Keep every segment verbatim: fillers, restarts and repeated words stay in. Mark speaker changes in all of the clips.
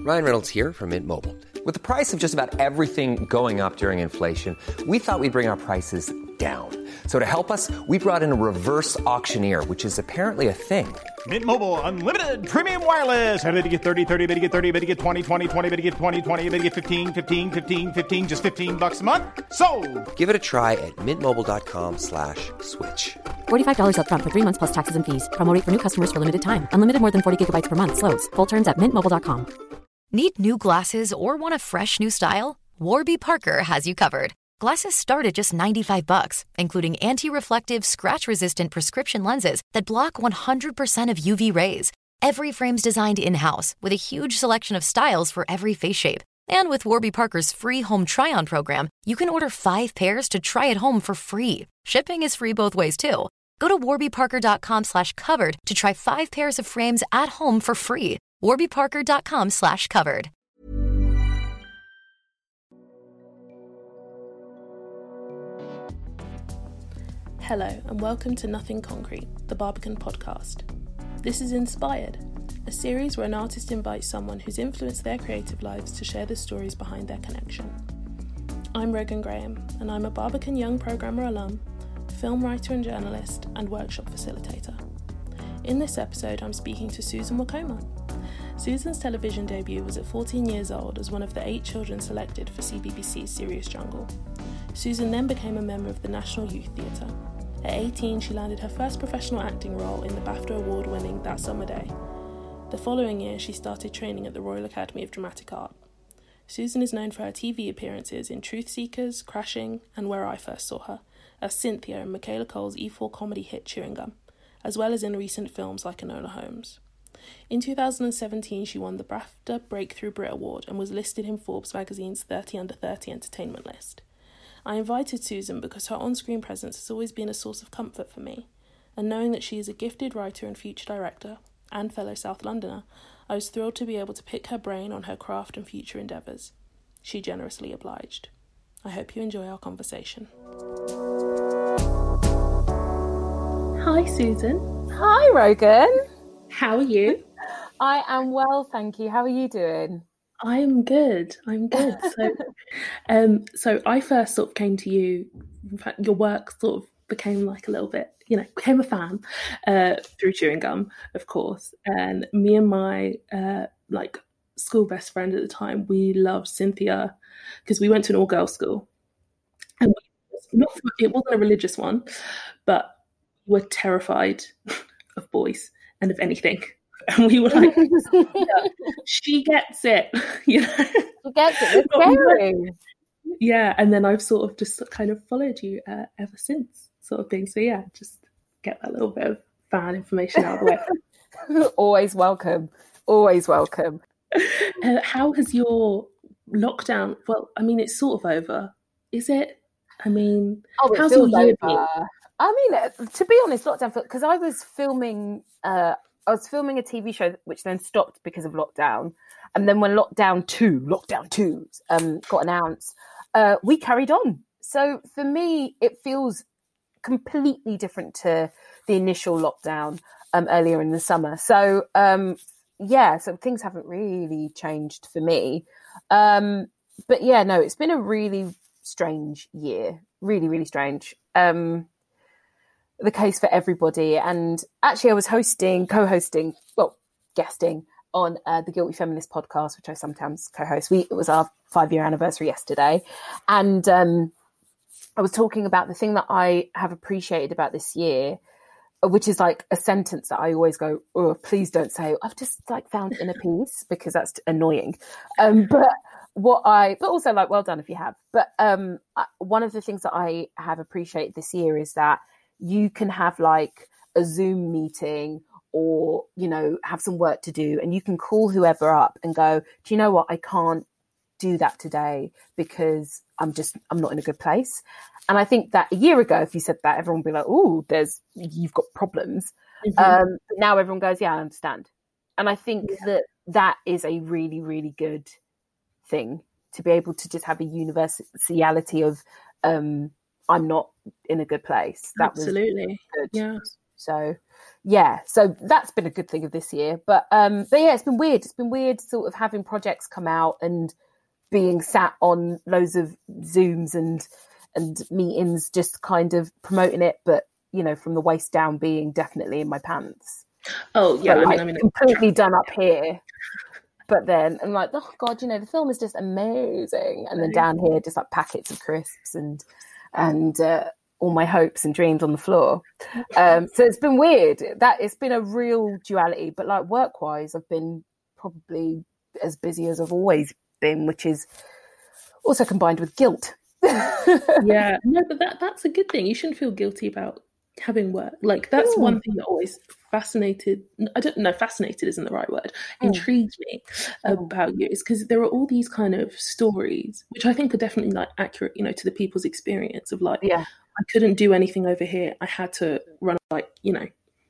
Speaker 1: Ryan Reynolds here from Mint Mobile. With the price of just about everything going up during inflation, we thought we'd bring our prices down. So to help us, we brought in a reverse auctioneer, which is apparently a thing.
Speaker 2: Mint Mobile Unlimited Premium Wireless. How to get thirty, thirty, how to get thirty, how to get twenty, twenty, twenty, how to get twenty, twenty, how to get fifteen, fifteen, fifteen, fifteen, just fifteen bucks a month? Sold!
Speaker 1: Give it a try at mintmobile.com slash switch.
Speaker 3: forty-five dollars up front for three months plus taxes and fees. Promo rate for new customers for limited time. Unlimited more than forty gigabytes per month. Slows full terms at mint mobile dot com.
Speaker 4: Need new glasses or want a fresh new style? Warby Parker has you covered. Glasses start at just ninety-five bucks, including anti-reflective, scratch-resistant prescription lenses that block one hundred percent of U V rays. Every frame's designed in-house with a huge selection of styles for every face shape. And with Warby Parker's free home try-on program, you can order five pairs to try at home for free. Shipping is free both ways, too. Go to warbyparker.com slash covered to try five pairs of frames at home for free. warbyparker.com slash covered.
Speaker 5: Hello and welcome to Nothing Concrete, the Barbican podcast. This is Inspired, a series where an artist invites someone who's influenced their creative lives to share the stories behind their connection. I'm Rogan Graham, and I'm a Barbican Young Programmer alum, film writer and journalist, and workshop facilitator. In this episode, I'm speaking to Susan Wokoma. Susan's television debut was at fourteen years old as one of the eight children selected for C B B C's Serious Jungle. Susan then became a member of the National Youth Theatre. At eighteen, she landed her first professional acting role in the BAFTA award-winning That Summer Day. The following year, she started training at the Royal Academy of Dramatic Art. Susan is known for her T V appearances in Truth Seekers, Crashing, and Where I First Saw Her, as Cynthia in Michaela Cole's E four comedy hit Chewing Gum, as well as in recent films like Enola Holmes. In two thousand seventeen, she won the BAFTA Breakthrough Brit Award and was listed in Forbes magazine's thirty under thirty entertainment list. I invited Susan because her on-screen presence has always been a source of comfort for me, and knowing that she is a gifted writer and future director, and fellow South Londoner, I was thrilled to be able to pick her brain on her craft and future endeavours. She generously obliged. I hope you enjoy our conversation. Hi Susan.
Speaker 6: Hi Rogan.
Speaker 5: How are you?
Speaker 6: I am well, thank you. How are you doing?
Speaker 5: I'm good. I'm good. So, um, so I first sort of came to you. In fact, your work sort of became like a little bit, you know, became a fan uh, through Chewing Gum, of course. And me and my uh, like school best friend at the time, we loved Cynthia because we went to an all-girls school, and we, not, it wasn't a religious one, but we were terrified of boys and of anything. And we were like, yeah, she gets it, you know.
Speaker 6: She gets it. It's scary.
Speaker 5: Yeah, and then I've sort of just kind of followed you uh, ever since, sort of thing. So yeah, just get that little bit of fan information out of the way.
Speaker 6: Always welcome. Always welcome.
Speaker 5: Uh, how has your lockdown? Well, I mean, it's sort of over. Is it? I mean,
Speaker 6: oh, it
Speaker 5: how's
Speaker 6: feels
Speaker 5: your year
Speaker 6: over.
Speaker 5: been?
Speaker 6: I mean, to be honest, lockdown because I was filming. Uh, I was filming a T V show which then stopped because of lockdown. And then when lockdown two, lockdown two um, got announced, uh, we carried on. So for me, it feels completely different to the initial lockdown um, earlier in the summer. So um, yeah, so things haven't really changed for me. Um, but yeah, no, it's been a really strange year. Really, really strange. Um, the case for everybody. And actually I was hosting, co-hosting, well, guesting on uh, the Guilty Feminist podcast, which I sometimes co-host. We, it was our five-year anniversary yesterday. And um, I was talking about the thing that I have appreciated about this year, which is like a sentence that I always go, oh, please don't say, I've just like found inner peace, because that's annoying. Um, but what I, but also like, well done if you have. But um, one of the things that I have appreciated this year is that you can have like a Zoom meeting or, you know, have some work to do, and you can call whoever up and go, do you know what? I can't do that today because I'm just, I'm not in a good place. And I think that a year ago, if you said that, everyone would be like, oh, there's, you've got problems. Mm-hmm. Um, but now everyone goes, yeah, I understand. And I think yeah. that that is a really, really good thing, to be able to just have a universality of, um, I'm not in a good place. That
Speaker 5: Absolutely.
Speaker 6: was good.
Speaker 5: Yeah.
Speaker 6: So yeah, so that's been a good thing of this year. But um, but yeah, it's been weird. It's been weird sort of having projects come out and being sat on loads of Zooms and and meetings, just kind of promoting it, but you know, from the waist down, being definitely in my pants.
Speaker 5: Oh yeah,
Speaker 6: so,
Speaker 5: I mean,
Speaker 6: like,
Speaker 5: I mean,
Speaker 6: completely done up here. But then I'm like, oh God, you know, the film is just amazing. And then down here, just like packets of crisps and and uh, all my hopes and dreams on the floor. Um, so it's been weird. That it's been a real duality. But like work wise, I've been probably as busy as I've always been, which is also combined with guilt.
Speaker 5: Yeah, no, but that that's a good thing. You shouldn't feel guilty about having work. Like that's mm. one thing that always fascinated I don't know fascinated isn't the right word mm. intrigued me mm. about you, is because there are all these kind of stories which I think are definitely like accurate, you know, to the people's experience of like, yeah, I couldn't do anything over here, I had to run, like, you know,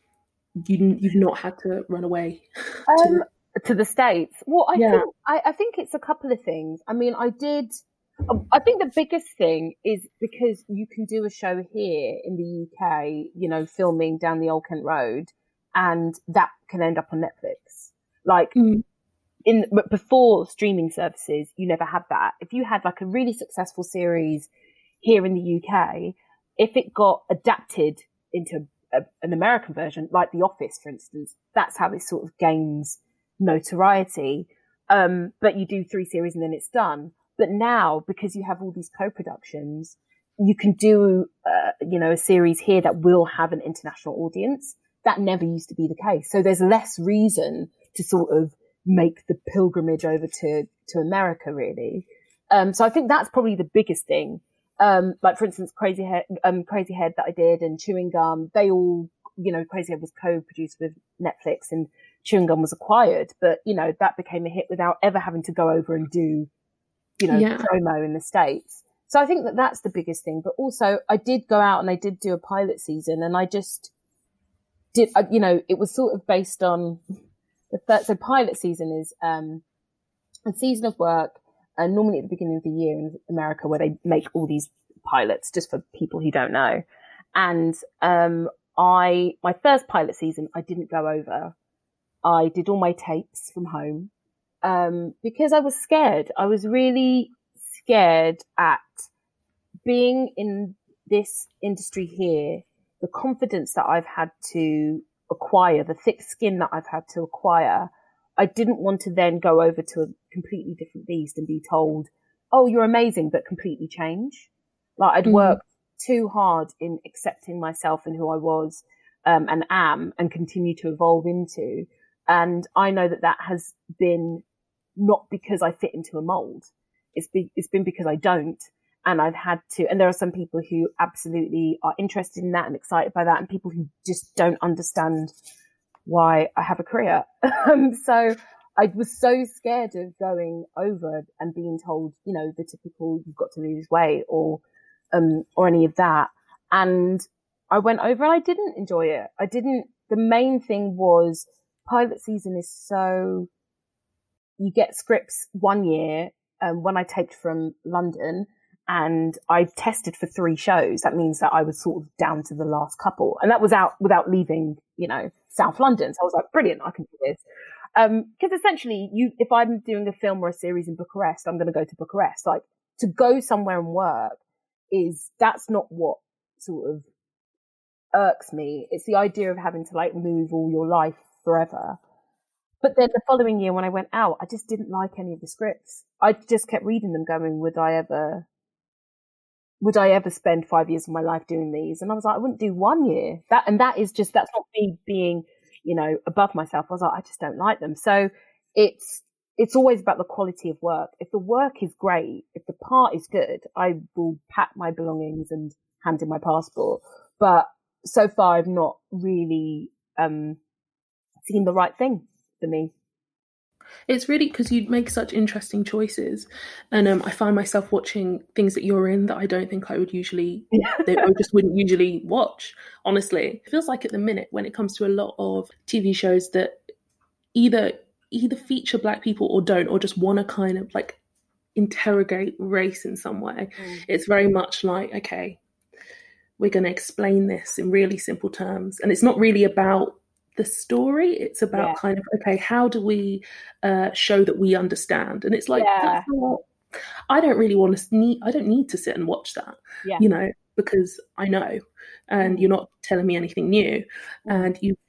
Speaker 5: you, you've not had to run away
Speaker 6: um, to, to the States. Well, I, yeah. think, I, I think it's a couple of things. I mean, I did I think the biggest thing is because you can do a show here in the U K, you know, filming down the Old Kent Road, and that can end up on Netflix. Like mm. in but before streaming services, you never had that. If you had like a really successful series here in the U K, if it got adapted into a, an American version, like The Office, for instance, that's how it sort of gains notoriety. Um, but you do three series and then it's done. But now, because you have all these co-productions, you can do, uh, you know, a series here that will have an international audience. That never used to be the case. So there's less reason to sort of make the pilgrimage over to, to America, really. Um, so I think that's probably the biggest thing. Um, like, for instance, Crazy Head, um, Crazy Head that I did and Chewing Gum, they all, you know, Crazy Head was co-produced with Netflix and Chewing Gum was acquired. But, you know, that became a hit without ever having to go over and do, you know, yeah. promo in the States. So I think that that's the biggest thing. But also I did go out and I did do a pilot season, and I just did, you know, it was sort of based on the third, so pilot season is um, a season of work, and uh, normally at the beginning of the year in America, where they make all these pilots, just for people who don't know. And um, I, my first pilot season, I didn't go over. I did all my tapes from home. Um, because I was scared. I was really scared at being in this industry here, the confidence that I've had to acquire, the thick skin that I've had to acquire. I didn't want to then go over to a completely different beast and be told, oh, you're amazing, but completely change. Like I'd mm. worked too hard in accepting myself and who I was um, and am and continue to evolve into. And I know that that has been not because I fit into a mold. It's been, it's been because I don't. And I've had to, and there are some people who absolutely are interested in that and excited by that, and people who just don't understand why I have a career. Um, so I was so scared of going over and being told, you know, the typical, you've got to lose weight or, um, or any of that. And I went over and I didn't enjoy it. I didn't, the main thing was pilot season is so, you get scripts one year, um, when I taped from London, and I tested for three shows. That means that I was sort of down to the last couple, and that was out without leaving, you know, South London. So I was like, brilliant, I can do this. Um, cause essentially you, if I'm doing a film or a series in Bucharest, I'm going to go to Bucharest. Like to go somewhere and work is, that's not what sort of irks me. It's the idea of having to like move all your life forever. But then the following year when I went out, I just didn't like any of the scripts. I just kept reading them going, would I ever, would I ever spend five years of my life doing these? And I was like, I wouldn't do one year. That, and that is just, that's not me being, you know, above myself. I was like, I just don't like them. So it's, it's always about the quality of work. If the work is great, if the part is good, I will pack my belongings and hand in my passport. But so far I've not really, um, seen the right thing for me.
Speaker 5: It's really because you make such interesting choices, and um, I find myself watching things that you're in that I don't think I would usually, that I just wouldn't usually watch. Honestly, it feels like at the minute when it comes to a lot of T V shows that either either feature Black people or don't, or just want to kind of like interrogate race in some way. Mm. It's very much like, okay, we're going to explain this in really simple terms. And it's not really about the story. It's about yeah. kind of, okay, how do we uh, show that we understand? And it's like, yeah. that's not, I don't really want to need, I don't need to sit and watch that, yeah. you know, because I know, and mm. you're not telling me anything new. Mm. And you,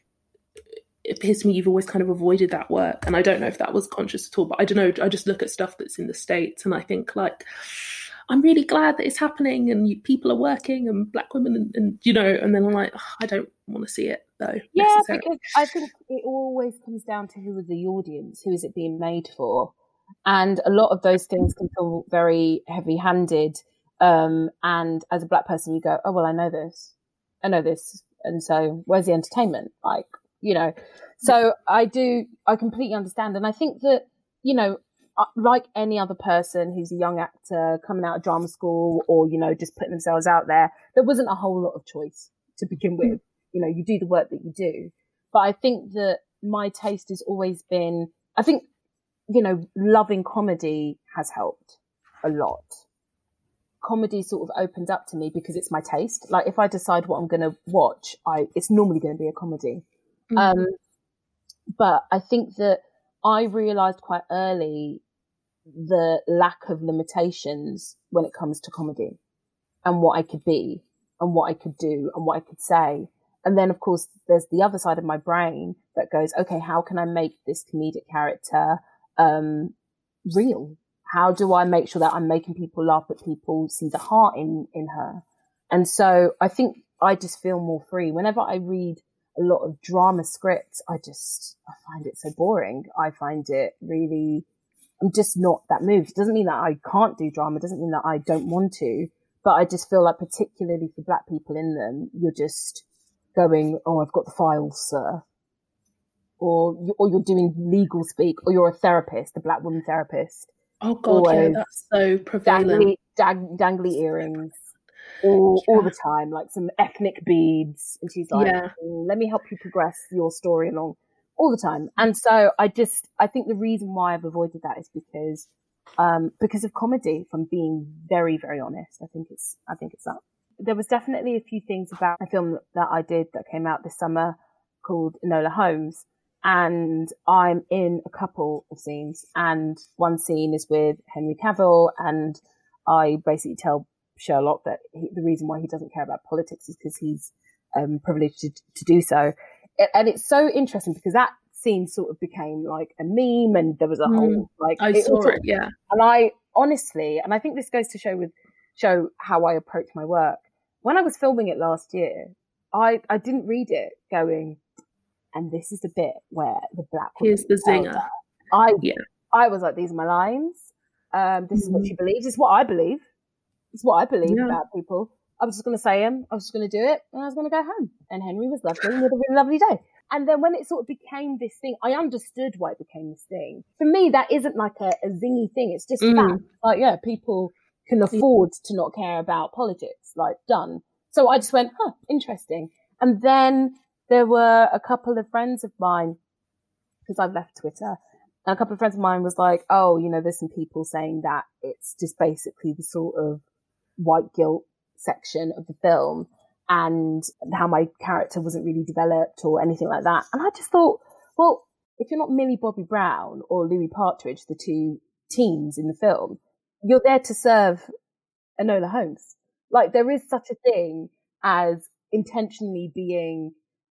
Speaker 5: it appears to me you've always kind of avoided that work. And I don't know if that was conscious at all, but I don't know. I just look at stuff that's in the States and I think like, I'm really glad that it's happening and you, people are working and black women and, and you know, and then I'm like, oh, I don't want to see it though.
Speaker 6: Yeah, because I think it always comes down to who is the audience, who is it being made for? And a lot of those things can feel very heavy-handed. Um, and as a black person, you go, oh, well, I know this. I know this. And so where's the entertainment? Like, you know, so I do, I completely understand. And I think that, you know, like any other person who's a young actor coming out of drama school or, you know, just putting themselves out there, there wasn't a whole lot of choice to begin with. You know, you do the work that you do. But I think that my taste has always been, I think, you know, loving comedy has helped a lot. Comedy sort of opened up to me because it's my taste. Like if I decide what I'm going to watch, I it's normally going to be a comedy. Mm-hmm. Um, but I think that I realised quite early the lack of limitations when it comes to comedy and what I could be and what I could do and what I could say. And then, of course, there's the other side of my brain that goes, okay, how can I make this comedic character um, real? How do I make sure that I'm making people laugh, but people see the heart in, in her? And so I think I just feel more free. Whenever I read a lot of drama scripts, I just, I find it so boring. I find it really, I'm just not that moved. It doesn't mean that I can't do drama. It doesn't mean that I don't want to, but I just feel like particularly for black people in them, you're just going, oh, I've got the files, sir. Or, or you're doing legal speak, or you're a therapist, a black woman therapist.
Speaker 5: Oh God, yeah, that's so prevalent.
Speaker 6: Dangly, dang, dangly earrings all, yeah. all the time, like some ethnic beads. And she's like, yeah. mm, let me help you progress your story along all the time. And so I just, I think the reason why I've avoided that is because, um, because of comedy, if I'm being very, very honest. I think it's, I think it's that. There was definitely a few things about a film that I did that came out this summer called Enola Holmes. And I'm in a couple of scenes, and one scene is with Henry Cavill, and I basically tell Sherlock that he, the reason why he doesn't care about politics is because he's um, privileged to, to do so. And it's so interesting because that scene sort of became like a meme, and there was a mm, whole like
Speaker 5: I
Speaker 6: it
Speaker 5: saw
Speaker 6: was,
Speaker 5: it, yeah.
Speaker 6: And I honestly, and I think this goes to show with show how I approach my work. When I was filming it last year, I I didn't read it going, and this is the bit where the black
Speaker 5: here's the zinger.
Speaker 6: I
Speaker 5: yeah.
Speaker 6: I was like, these are my lines. Um, this mm-hmm. is what she believes. It's what I believe. It's what I believe yeah. about people. I was just going to say them. I was just going to do it, and I was going to go home. And Henry was lovely and we had a really lovely day. And then when it sort of became this thing, I understood why it became this thing. For me, that isn't like a, a zingy thing. It's just mm. fact. Like, yeah, people can afford to not care about politics. Like, done. So I just went, huh, interesting. And then there were a couple of friends of mine, because I've left Twitter, and a couple of friends of mine was like, oh, you know, there's some people saying that it's just basically the sort of white guilt section of the film and how my character wasn't really developed or anything like that. And I just thought, well, if you're not Millie Bobby Brown or Louis Partridge, the two teens in the film, you're there to serve Enola Holmes. Like, there is such a thing as intentionally being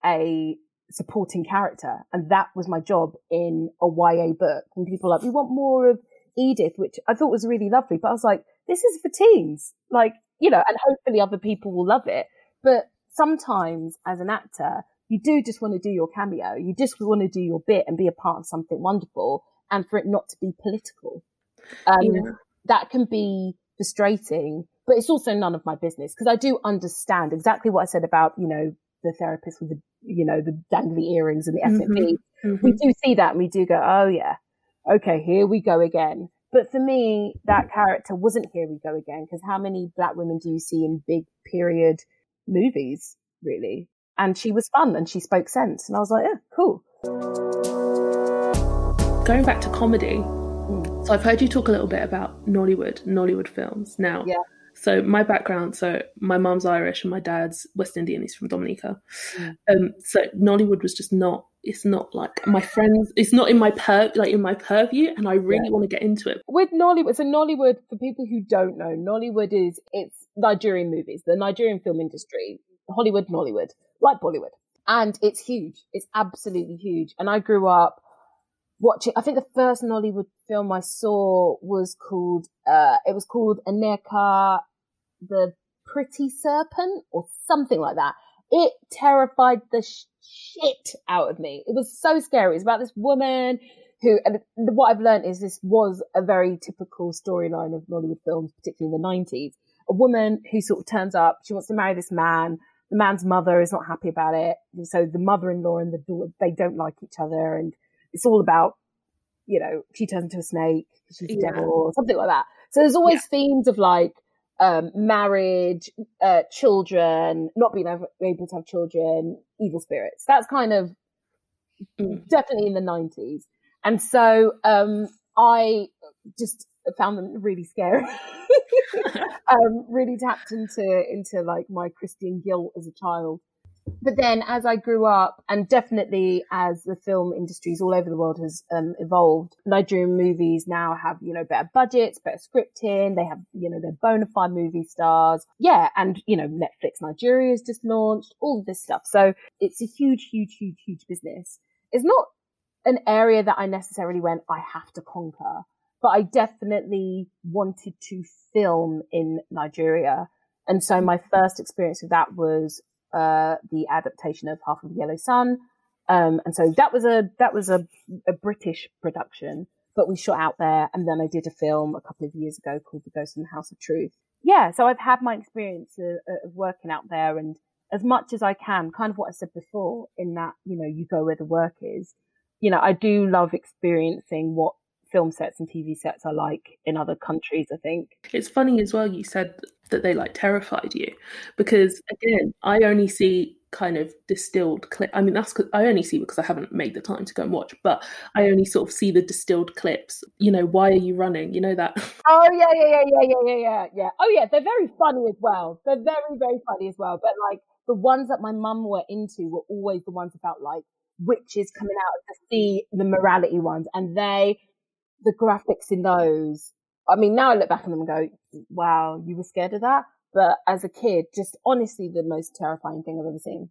Speaker 6: a supporting character, and that was my job in a Y A book. When people are like, we want more of Edith, which I thought was really lovely, but I was like, this is for teens, like, you know, and hopefully other people will love it. But sometimes as an actor, you do just want to do your cameo, you just want to do your bit and be a part of something wonderful, and for it not to be political. Um, yeah. That can be frustrating, but it's also none of my business, because I do understand exactly what I said about, you know, the therapist with the, you know, the dangly earrings and the ethnic beads. Mm-hmm. Mm-hmm. We do see that and we do go, oh yeah, okay, here we go again. But for me, that character wasn't here we go again, because how many black women do you see in big period movies, really? And she was fun and she spoke sense. And I was like, yeah, cool.
Speaker 5: Going back to comedy, mm. so I've heard you talk a little bit about Nollywood, Nollywood films. Now,
Speaker 6: yeah.
Speaker 5: So my background, so my mum's Irish and my dad's West Indian. He's from Dominica.
Speaker 6: Mm.
Speaker 5: Um, so Nollywood was just not. It's not like my friends. It's not in my pur like in my purview, and I really
Speaker 6: Yeah.
Speaker 5: want to get into it.
Speaker 6: With Nollywood, so Nollywood, for people who don't know, Nollywood is it's Nigerian movies, the Nigerian film industry, Hollywood, Nollywood, like Bollywood, and it's huge. It's absolutely huge. And I grew up watching. I think the first Nollywood film I saw was called. Uh, it was called Aneka, the Pretty Serpent, or something like that. It terrified the sh- shit out of me. It was so scary. It's about this woman who, and what I've learned is this was a very typical storyline of Nollywood films, particularly in the nineties. A woman who sort of turns up, she wants to marry this man. The man's mother is not happy about it. So the mother-in-law and the daughter, they don't like each other. And it's all about, you know, she turns into a snake, she's the
Speaker 5: Yeah.
Speaker 6: devil, or something like that. So there's always
Speaker 5: Yeah.
Speaker 6: themes of like, um, marriage, uh, children, not being able, able to have children, evil spirits. That's kind of
Speaker 5: Mm.
Speaker 6: definitely in the nineties. And so, um, I just found them really scary. um, really tapped into, into like my Christian guilt as a child. But then as I grew up, and definitely as the film industries all over the world has um, evolved, Nigerian movies now have, you know, better budgets, better scripting. They have, you know, they're bona fide movie stars. Yeah. And, you know, Netflix Nigeria has just launched, all of this stuff. So it's a huge, huge, huge, huge business. It's not an area that I necessarily went, I have to conquer, but I definitely wanted to film in Nigeria. And so my first experience with that was uh, the adaptation of Half of the Yellow Sun. Um, and so that was a, that was a, a British production, but we shot out there. And then I did a film a couple of years ago called The Ghost in the House of Truth. Yeah. So I've had my experience of, of working out there, and as much as I can, kind of what I said before, in that, you know, you go where the work is. You know, I do love experiencing what film sets and T V sets are like in other countries, I think.
Speaker 5: It's funny as well, you said that they like terrified you, because again, I only see kind of distilled clip. I mean, that's 'cause I only see because I haven't made the time to go and watch, but I only sort of see the distilled clips. You know, why are you running? You know that.
Speaker 6: Oh yeah, yeah, yeah, yeah, yeah, yeah, yeah, yeah. Oh yeah, they're very funny as well. They're very, very funny as well. But like the ones that my mum were into were always the ones about like witches coming out of the sea, the morality ones, and they, the graphics in those. I mean, now I look back on them and go, wow, you were scared of that? But as a kid, just honestly the most terrifying thing I've ever seen.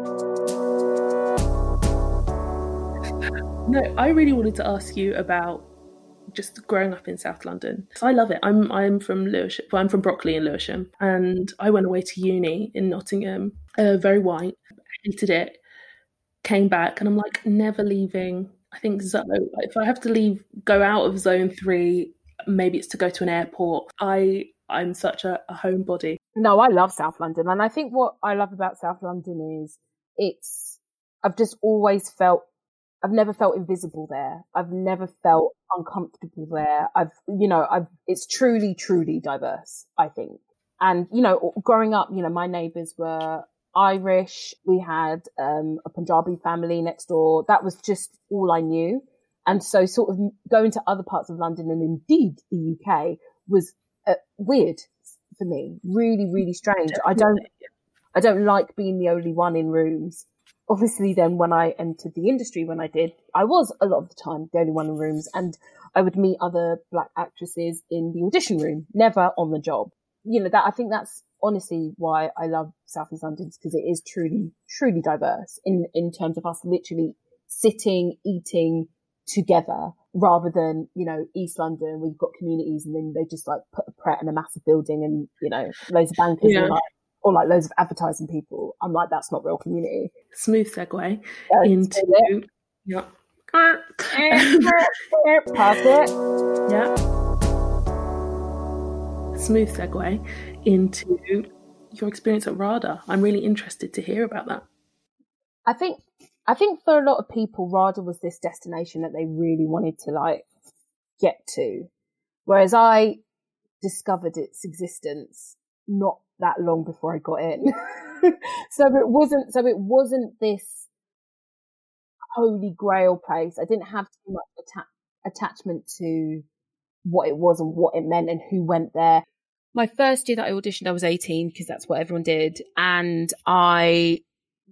Speaker 5: No, I really wanted to ask you about just growing up in South London. So I love it. I'm I'm from Lewisham. Well, I'm from Brockley in Lewisham, and I went away to uni in Nottingham. Uh, very white, hated it. Came back, and I'm like never leaving. I think zo- if I have to leave, go out of zone three, maybe it's to go to an airport. I I'm such a, a homebody.
Speaker 6: No, I love South London. And I think what I love about South London is it's, I've just always felt, I've never felt invisible there. I've never felt uncomfortable there. I've, you know, I've, it's truly, truly diverse, I think. And, you know, growing up, you know, my neighbours were Irish. We had um, a Punjabi family next door. That was just all I knew. And so sort of going to other parts of London and indeed the U K was uh, weird for me. Really, really strange. I don't, I don't like being the only one in rooms. Obviously then when I entered the industry, when I did, I was a lot of the time the only one in rooms, and I would meet other black actresses in the audition room, never on the job. You know, that, I think that's honestly why I love South East London, because it is truly, truly diverse in, in terms of us literally sitting, eating together, rather than, you know, East London where you've got communities and then they just like put a Pret in a massive building and, you know, loads of bankers
Speaker 5: Yeah.
Speaker 6: and like, or like loads of advertising people. I'm like, that's not real community.
Speaker 5: Smooth segue
Speaker 6: Yeah,
Speaker 5: into
Speaker 6: it.
Speaker 5: yeah.
Speaker 6: Pass it.
Speaker 5: Yeah. Smooth segue into your experience at RADA. I'm really interested to hear about that.
Speaker 6: I think, I think for a lot of people, RADA was this destination that they really wanted to like get to. Whereas I discovered its existence not that long before I got in. so it wasn't, so it wasn't this holy grail place. I didn't have too much atta- attachment to what it was and what it meant and who went there. my first year that I auditioned, I was eighteen because that's what everyone did. And I,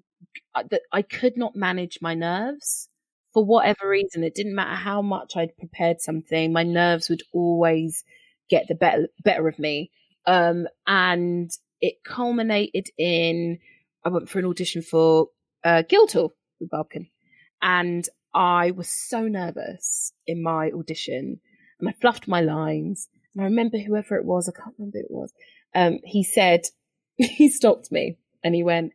Speaker 6: I could not manage my nerves for whatever reason. It didn't matter how much I'd prepared something. My nerves would always get the better, better of me. Um, and it culminated in, I went for an audition for uh, Guildhall with Barbican. And I was so nervous in my audition and I fluffed my lines. And I remember whoever it was, I can't remember who it was. Um, he said, he stopped me and he went,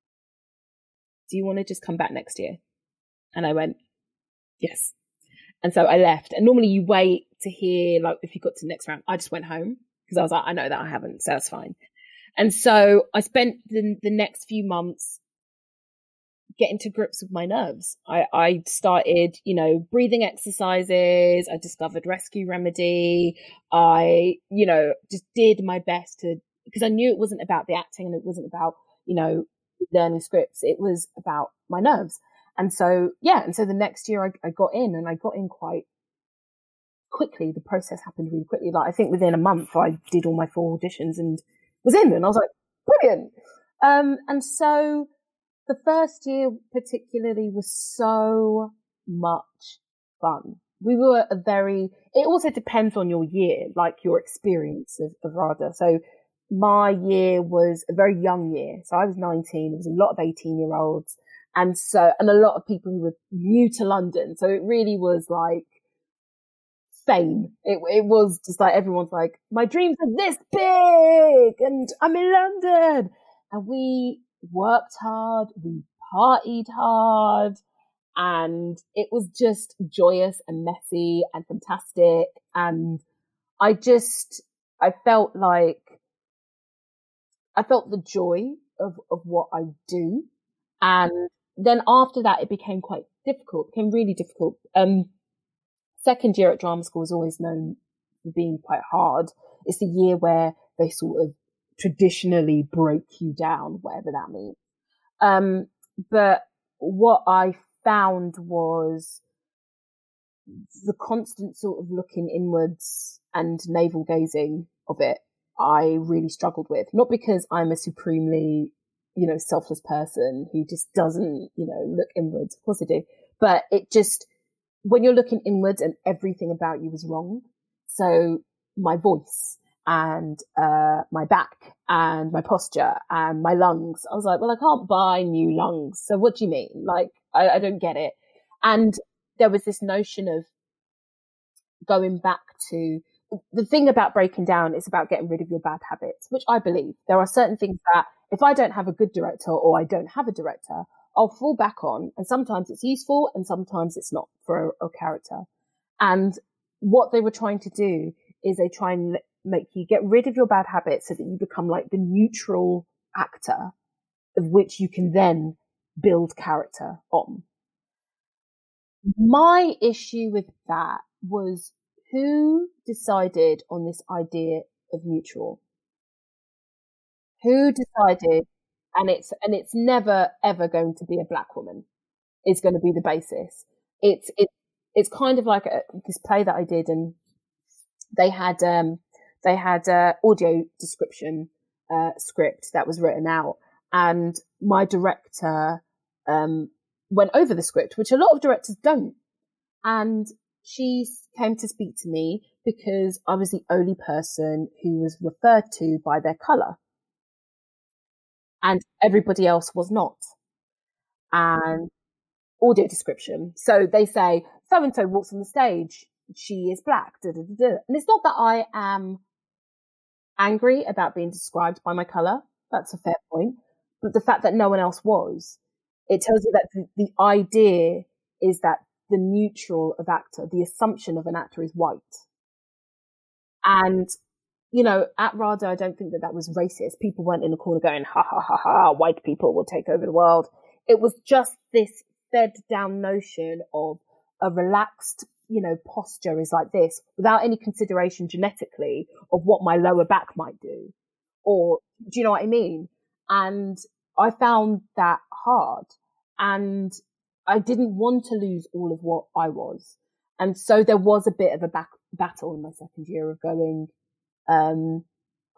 Speaker 6: do you want to just come back next year? And I went, yes. And so I left. And normally you wait to hear, like, if you got to the next round. I just went home because I was like, I know that I haven't, so that's fine. And so I spent the, the next few months getting to grips with my nerves. I, I started, you know, breathing exercises. I discovered Rescue Remedy. I, you know, just did my best to, because I knew it wasn't about the acting and it wasn't about, you know, learning scripts. It was about my nerves. And so, yeah. And so the next year I, I got in and I got in quite quickly. The process happened really quickly. Like I think within a month I did all my four auditions and was in, and I was like, brilliant. Um, and so the first year particularly was so much fun. We were a very, it also depends on your year, like your experience of, of RADA. So my year was a very young year. So I was nineteen. There was a lot of eighteen year olds. And so, and a lot of people who were new to London. So it really was like fame. It, it was just like, everyone's like, my dreams are this big and I'm in London. And we worked hard. We partied hard. And it was just joyous and messy and fantastic. And I just, I felt like, I felt the joy of, of what I do. And then after that, it became quite difficult, it became really difficult. Um, second year at drama school is always known for being quite hard. It's the year where they sort of traditionally break you down, whatever that means. Um, but what I found was the constant sort of looking inwards and navel gazing of it, I really struggled with. Not because I'm a supremely, you know, selfless person who just doesn't, you know, look inwards. Of course I do. But it just, when you're looking inwards and everything about you is wrong. So my voice and uh my back and my posture and my lungs, I was like, well, I can't buy new lungs. So what do you mean? Like, I, I don't get it. And there was this notion of going back to, the thing about breaking down is about getting rid of your bad habits, which I believe. There are certain things that if I don't have a good director or I don't have a director, I'll fall back on. And sometimes it's useful and sometimes it's not for a, a character. And what they were trying to do is they try and make you get rid of your bad habits so that you become like the neutral actor of which you can then build character on. My issue with that was, who decided on this idea of neutral? Who decided? And it's, and it's never ever going to be a black woman. It's going to be the basis. It's, it, it's kind of like a, this play that I did, and they had, um, they had a audio description, uh, script that was written out, and my director, um, went over the script, which a lot of directors don't. And she came to speak to me because I was the only person who was referred to by their colour. And everybody else was not. And audio description. So they say, so-and-so walks on the stage. She is black. Da, da, da, da. And it's not that I am angry about being described by my colour. That's a fair point. But the fact that no one else was, it tells you that the, the idea is that the neutral of actor, the assumption of an actor is white. And, you know, at RADA, I don't think that that was racist. People weren't in the corner going, ha, ha, ha, ha, white people will take over the world. It was just this fed down notion of a relaxed, you know, posture is like this, without any consideration genetically of what my lower back might do. Or, do you know what I mean? And I found that hard. And I didn't want to lose all of what I was. And so there was a bit of a back battle in my second year of going, um,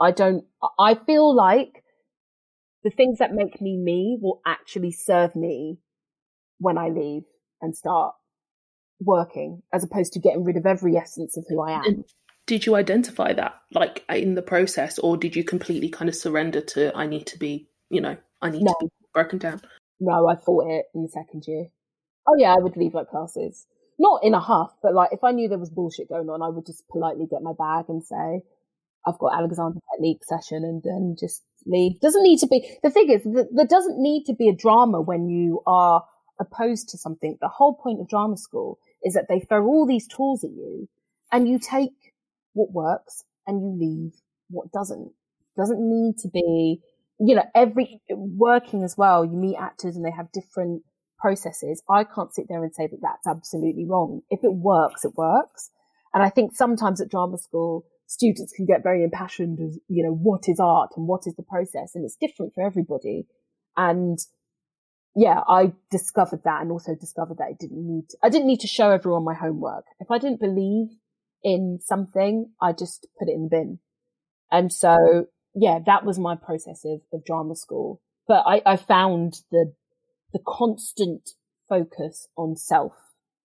Speaker 6: I don't, I feel like the things that make me me will actually serve me when I leave and start working, as opposed to getting rid of every essence of who I am.
Speaker 5: And did you identify that, like, in the process, or did you completely kind of surrender to, I need to be, you know, I need
Speaker 6: No.
Speaker 5: to be broken down?
Speaker 6: No, I fought it in the second year. Oh yeah, I would leave like classes. Not in a huff, but like if I knew there was bullshit going on, I would just politely get my bag and say, I've got Alexander Technique session, and then just leave. Doesn't need to be, the thing is, there doesn't need to be a drama when you are opposed to something. The whole point of drama school is that they throw all these tools at you and you take what works and you leave what doesn't. Doesn't need to be, you know, every working as well. You meet actors and they have different processes. I can't sit there and say that that's absolutely wrong. If it works, it works. And I think sometimes at drama school, students can get very impassioned as, you know, what is art and what is the process? And it's different for everybody. And yeah, I discovered that, and also discovered that I didn't need to, I didn't need to show everyone my homework. If I didn't believe in something, I just put it in the bin. And so, yeah, that was my process of, of drama school. But I, I found the, the constant focus on self,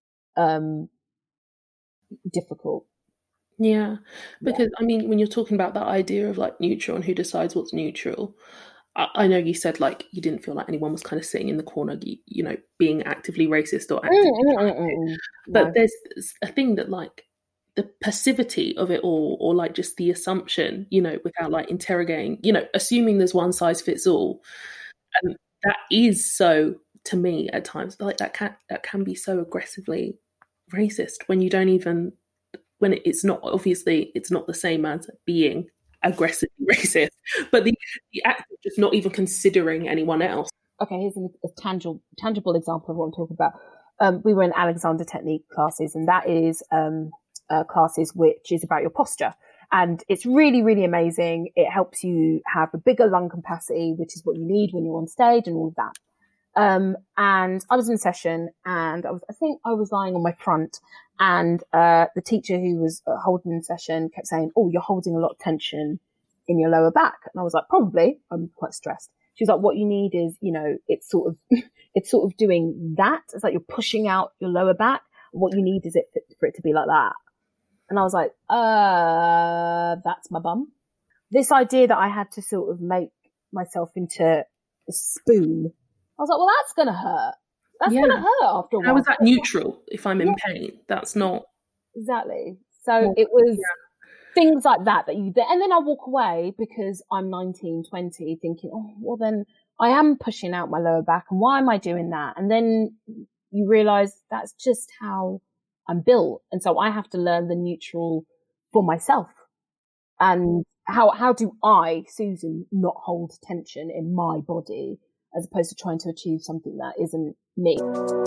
Speaker 6: um, difficult.
Speaker 5: Yeah, because yeah. I mean, when you're talking about that idea of like neutral and who decides what's neutral, I, I know you said like you didn't feel like anyone was kind of sitting in the corner, you, you know, being actively racist or actively
Speaker 6: mm, mm, mm, mm.
Speaker 5: But
Speaker 6: no.
Speaker 5: there's a thing that like the passivity of it all, or like just the assumption, you know, without like interrogating, you know, assuming there's one size fits all, and that is so, to me at times, like that can that can be so aggressively racist when you don't even. When it's not, obviously, it's not the same as being aggressively racist, but the, the act of just not even considering anyone else.
Speaker 6: Okay, here's a, a tangible tangible example of what I'm talking about. Um, we were in Alexander Technique classes, and that is um, uh, classes which is about your posture. And it's really, really amazing. It helps you have a bigger lung capacity, which is what you need when you're on stage and all of that. Um, and I was in session, and I was, I think I was lying on my front, and, uh, the teacher who was holding the session kept saying, oh, you're holding a lot of tension in your lower back. And I was like, probably, I'm quite stressed. She was like, what you need is, you know, it's sort of, it's sort of doing that. It's like you're pushing out your lower back. What you need is it for it to be like that. And I was like, uh, that's my bum. This idea that I had to sort of make myself into a spoon. I was like, well, that's going to hurt. That's yeah. going to hurt after a while.
Speaker 5: How is that neutral if I'm in yeah. pain? That's not.
Speaker 6: Exactly. So well, it was yeah. things like that that you, and then I walk away because I'm nineteen, twenty thinking, oh, well then I am pushing out my lower back, and why am I doing that? And then you realize that's just how I'm built. And so I have to learn the neutral for myself. And how, how do I, Susan, not hold tension in my body, as opposed to trying to achieve something that isn't me.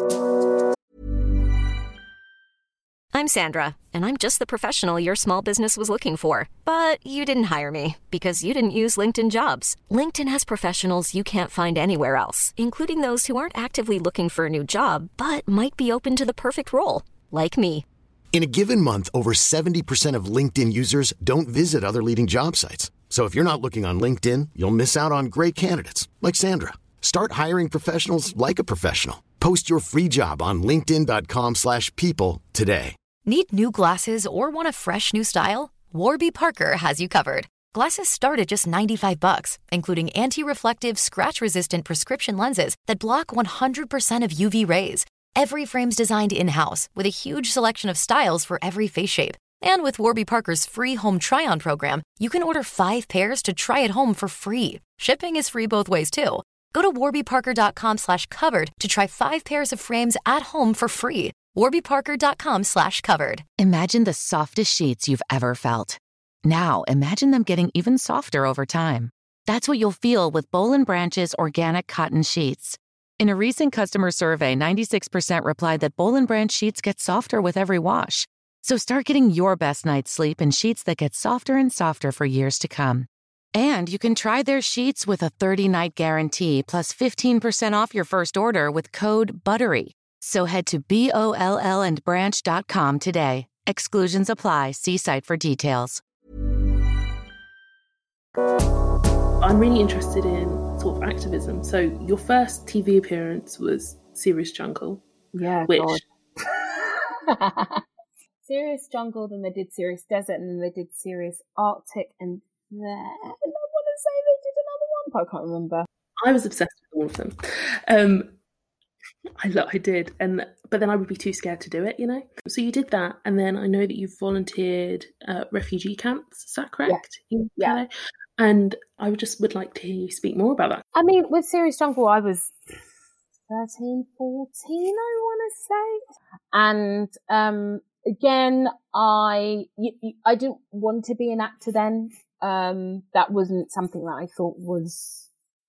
Speaker 7: I'm Sandra, and I'm just the professional your small business was looking for. But you didn't hire me because you didn't use LinkedIn Jobs. LinkedIn has professionals you can't find anywhere else, including those who aren't actively looking for a new job, but might be open to the perfect role, like me.
Speaker 8: In a given month, over seventy percent of LinkedIn users don't visit other leading job sites. So if you're not looking on LinkedIn, you'll miss out on great candidates, like Sandra. Start hiring professionals like a professional. Post your free job on linkedin.com slash people today.
Speaker 4: Need new glasses or want a fresh new style? Warby Parker has you covered. Glasses start at just ninety-five bucks, including anti-reflective, scratch-resistant prescription lenses that block one hundred percent of U V rays. Every frame's designed in-house with a huge selection of styles for every face shape. And with Warby Parker's free home try-on program, you can order five pairs to try at home for free. Shipping is free both ways, too. Go to warbyparker.com slash covered to try five pairs of frames at home for free. warbyparker.com slash covered.
Speaker 9: Imagine the softest sheets you've ever felt. Now imagine them getting even softer over time. That's what you'll feel with Boll and Branch's organic cotton sheets. In a recent customer survey, ninety-six percent replied that Boll and Branch sheets get softer with every wash. So start getting your best night's sleep in sheets that get softer and softer for years to come. And you can try their sheets with a thirty-night guarantee plus fifteen percent off your first order with code BUTTERY. So head to B O L L and branch dot com today. Exclusions apply. See site for details.
Speaker 5: I'm really interested in sort of activism. So your first T V appearance was Serious Jungle.
Speaker 6: Yeah,
Speaker 5: which
Speaker 6: God. Serious Jungle, then they did Serious Desert, and then they did Serious Arctic, and then I want to say they did another one, but I can't remember.
Speaker 5: I was obsessed with all of them. Um, I lo- I did, and but then I would be too scared to do it, you know. So you did that, and then I know that you've volunteered at refugee camps. Is that correct?
Speaker 6: Yeah.
Speaker 5: In
Speaker 6: yeah.
Speaker 5: Calais? And I would just would like to hear you speak more about that.
Speaker 6: I mean, with Serious Jungle, I was thirteen, fourteen, I want to say, and um, again, I y- y- I didn't want to be an actor then. Um, that wasn't something that I thought was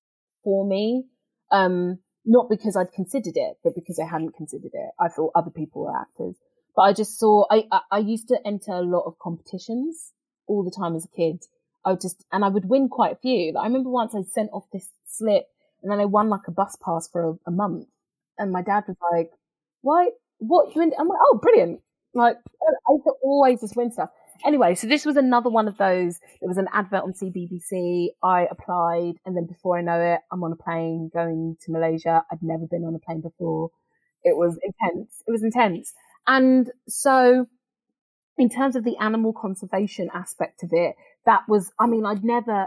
Speaker 6: for me. Um, not because I'd considered it, but because I hadn't considered it. I thought other people were actors. But I just saw, I, I, I used to enter a lot of competitions all the time as a kid. I would just, and I would win quite a few. Like, I remember once I sent off this slip and then I won like a bus pass for a, a month. And my dad was like, why, what you in? I'm like, oh, brilliant. Like, I used to always just win stuff. Anyway, so this was another one of those. There was an advert on C B B C. I applied, and then before I know it, I'm on a plane going to Malaysia. I'd never been on a plane before. It was intense. It was intense. And so in terms of the animal conservation aspect of it, that was, I mean, I'd never,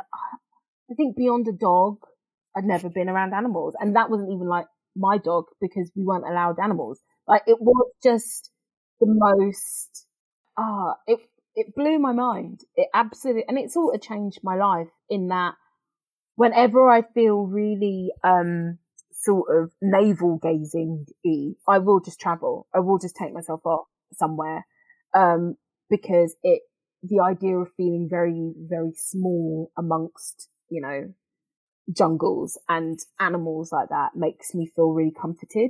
Speaker 6: I think beyond a dog, I'd never been around animals. And that wasn't even like my dog because we weren't allowed animals. Like, it was just the most, ah, uh, it, It blew my mind. It absolutely, and it sort of changed my life in that whenever I feel really, um, sort of navel gazing-y, I will just travel. I will just take myself off somewhere. Um, because it, the idea of feeling very, very small amongst, you know, jungles and animals like that makes me feel really comforted.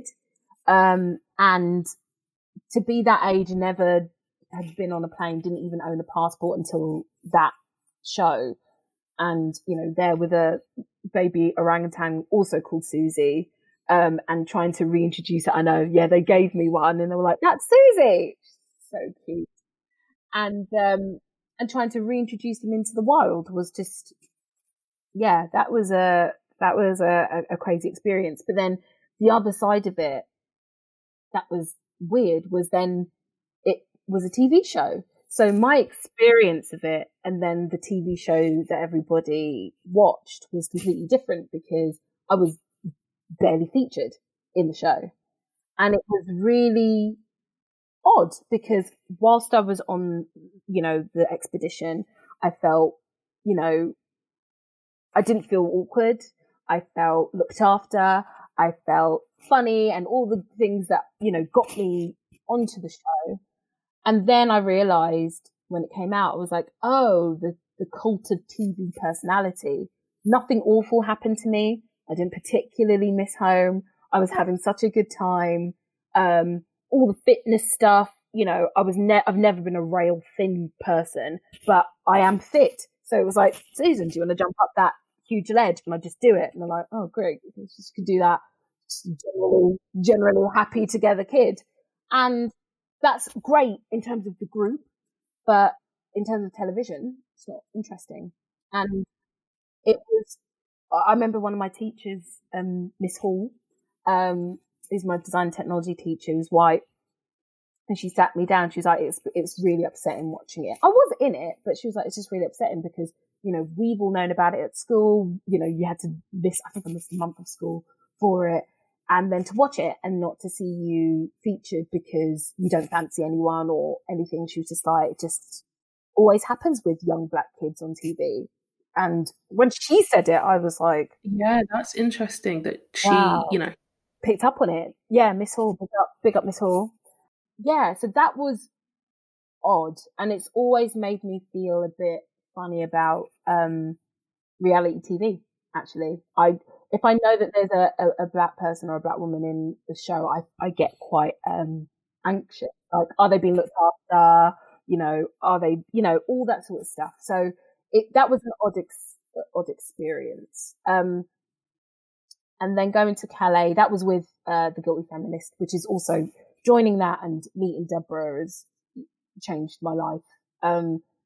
Speaker 6: Um, and to be that age and never had been on a plane, didn't even own a passport until that show. And, you know, there with a baby orangutan also called Susie, um, and trying to reintroduce it. I know, yeah, they gave me one and they were like, that's Susie. So cute. And, um, and trying to reintroduce them into the wild was just, yeah, that was a, that was a, a crazy experience. But then the other side of it that was weird was then it was a T V show. So my experience of it and then the T V show that everybody watched was completely different because I was barely featured in the show. And it was really odd because whilst I was on, you know, the expedition, I felt, you know, I didn't feel awkward. I felt looked after. I felt funny and all the things that, you know, got me onto the show. And then I realized when it came out, I was like, oh, the, the cult of T V personality. Nothing awful happened to me. I didn't particularly miss home. I was having such a good time. Um, all the fitness stuff, you know, I was ne- I've never been a rail thin person, but I am fit. So it was like, Susan, do you want to jump up that huge ledge? And I just do it. And they're like, oh, great. You just could do that. Just generally, generally happy together kid. And that's great in terms of the group, but in terms of television, it's not interesting. And it was, I remember one of my teachers, um, Miss Hall, um, is my design and technology teacher, who's white. And she sat me down. She was like, it's, it's really upsetting watching it. I was in it, but she was like, it's just really upsetting because, you know, we've all known about it at school. You know, you had to miss, I think I missed a month of school for it. And then to watch it and not to see you featured because you don't fancy anyone or anything. She was just like, it just always happens with young black kids on T V. And when she said it, I was like,
Speaker 5: yeah, that's interesting that she,
Speaker 6: wow,
Speaker 5: you know,
Speaker 6: picked up on it. Yeah, Miss Hall, big up, big up Miss Hall. Yeah, so that was odd. And it's always made me feel a bit funny about um, reality T V, actually. I If I know that there's a, a, a black person or a black woman in the show, I, I get quite um, anxious. Like, are they being looked after? You know, are they, you know, all that sort of stuff. So it that was an odd, ex, odd experience. Um, and then going to Calais, that was with uh, The Guilty Feminist, which is also joining that and meeting Deborah has changed my life. Um,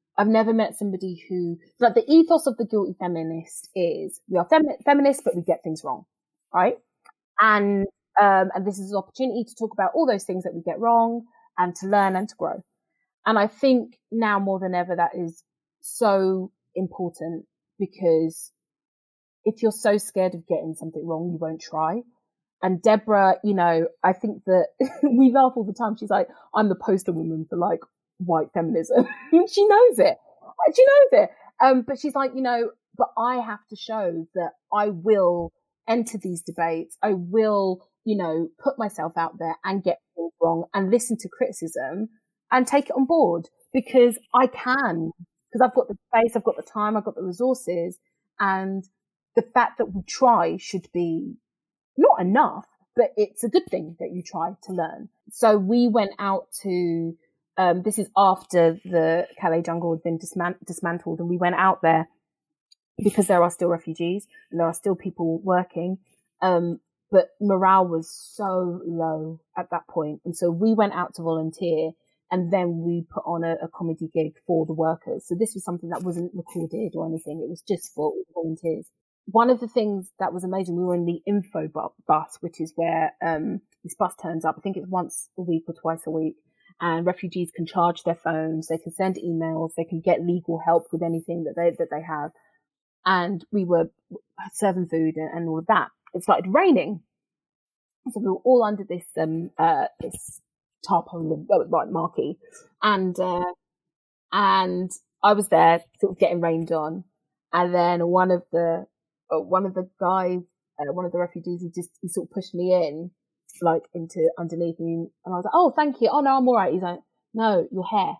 Speaker 6: I've never met somebody who, like, the ethos of the guilty feminist is we are fem- feminists, but we get things wrong, right? And um, and this is an opportunity to talk about all those things that we get wrong and to learn and to grow. And I think now more than ever that is so important, because if you're so scared of getting something wrong, you won't try. And Deborah, you know, I think that we laugh all the time. She's like, I'm the poster woman for like white feminism. She knows it. She knows it. Um, but she's like, you know, but I have to show that I will enter these debates. I will, you know, put myself out there and get things wrong and listen to criticism and take it on board, because I can, because I've got the space, I've got the time, I've got the resources, and the fact that we try should be not enough, but it's a good thing that you try to learn. So we went out to, um, this is after the Calais jungle had been dismant- dismantled, and we went out there because there are still refugees and there are still people working. Um, but morale was so low at that point. And so we went out to volunteer, and then we put on a, a comedy gig for the workers. So this was something that wasn't recorded or anything. It was just for all the volunteers. One of the things that was amazing, we were in the info bu- bus, which is where um, this bus turns up. I think it's once a week or twice a week. And refugees can charge their phones, they can send emails, they can get legal help with anything that they that they have. And we were serving food and, and all of that. It started raining, so we were all under this um uh this tarpaulin, oh, like marquee, and uh, and I was there, sort of getting rained on, and then one of the uh, one of the guys, uh, one of the refugees, he just he sort of pushed me in, like into underneath me, and I was like, oh, thank you. Oh no, I'm all right. He's like, no, your hair.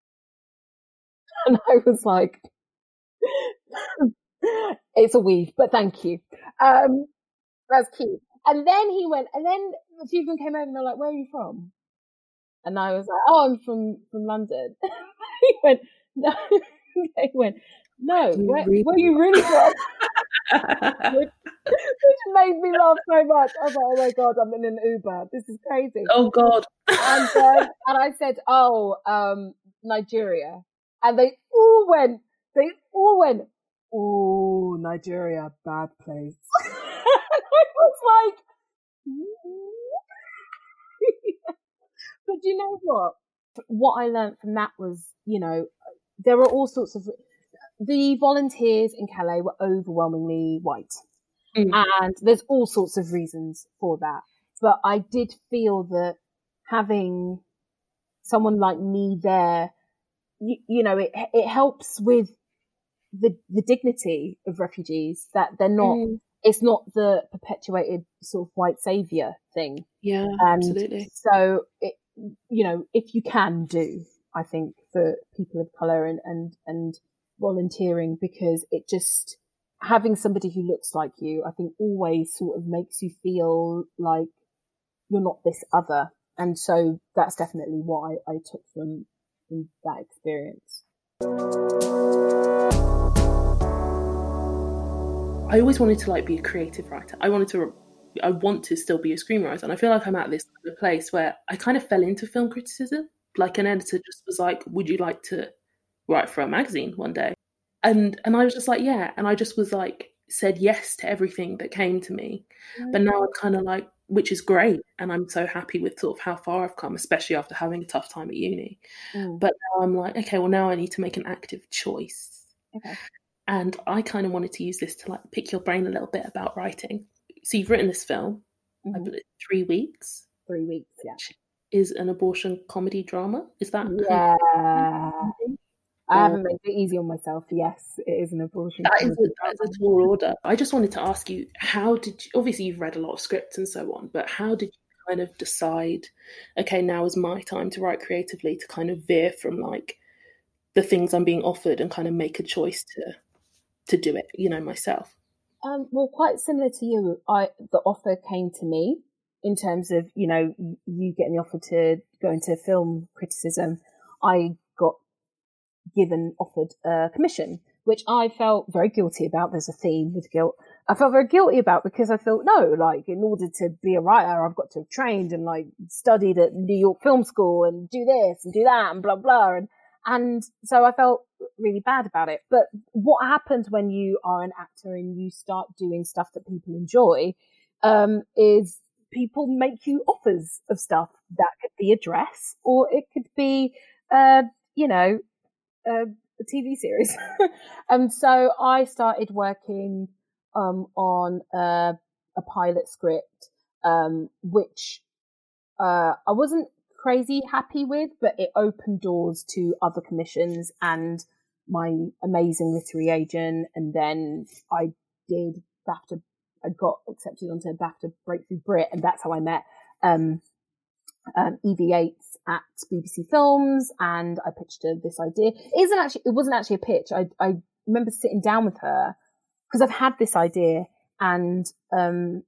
Speaker 6: And I was like, it's a weave, but thank you. Um, that's cute. And then he went, and then a few of them came over and they're like, where are you from? And I was like, oh, I'm from, from London. He went, no. He went, no, where, really? where are you really from? which, which made me laugh so much. I was like, oh my God, I'm in an Uber. This is crazy.
Speaker 5: Oh God.
Speaker 6: And, um, and I said, oh, um, Nigeria. And they all went, they all went, oh, Nigeria, bad place. I was like, but you know what? What I learned from that was, you know, there were all sorts of, the volunteers in Calais were overwhelmingly white. Mm. And there's all sorts of reasons for that. But I did feel that having someone like me there, you, you know, it it helps with the the dignity of refugees, that they're not, mm. it's not the perpetuated sort of white savior thing.
Speaker 5: Yeah,
Speaker 6: and
Speaker 5: absolutely.
Speaker 6: So, it, you know, if you can do, I think, for people of colour and, and, and volunteering, because it just, having somebody who looks like you, I think always sort of makes you feel like you're not this other. And so that's definitely what I, I took from, from that experience.
Speaker 5: I always wanted to like be a creative writer. I wanted to, I want to still be a screenwriter. And I feel like I'm at this kind of place where I kind of fell into film criticism. Like an editor just was like, would you like to write for a magazine one day? And and I was just like, yeah. And I just was like, said yes to everything that came to me. Mm. But now I'm kind of like, which is great. And I'm so happy with sort of how far I've come, especially after having a tough time at uni. Mm. But now I'm like, okay, well now I need to make an active choice. Okay. And I kind of wanted to use this to like pick your brain a little bit about writing. So you've written this film, mm-hmm. I believe, three weeks.
Speaker 6: Three weeks, yeah.
Speaker 5: Is an abortion comedy drama. Is that?
Speaker 6: Yeah. I haven't made it easy on myself. Yes, it is an abortion.
Speaker 5: That is a, that is a tall order. I just wanted to ask you, how did you, obviously you've read a lot of scripts and so on, but how did you kind of decide, okay, now is my time to write creatively, to kind of veer from like the things I'm being offered and kind of make a choice to to do it, you know, myself?
Speaker 6: Um, well, quite similar to you, I the offer came to me in terms of, you know, you getting the offer to go into film criticism. I got given, offered a commission, which I felt very guilty about. There's a theme with guilt. I felt very guilty about, because I thought, no, like, in order to be a writer, I've got to have trained and like studied at New York Film School and do this and do that and blah, blah. And, And so I felt really bad about it. But what happens when you are an actor and you start doing stuff that people enjoy um, is people make you offers of stuff that could be a dress, or it could be, uh, you know, a, a T V series. And so I started working um, on a, a pilot script, um, which uh, I wasn't crazy happy with, but it opened doors to other commissions and my amazing literary agent. And then I did BAFTA, I got accepted onto BAFTA Breakthrough Brit, and that's how I met um, um, Evie Yates at B B C Films, and I pitched her this idea. It isn't actually, it wasn't actually a pitch. I, I remember sitting down with her because I've had this idea, and um,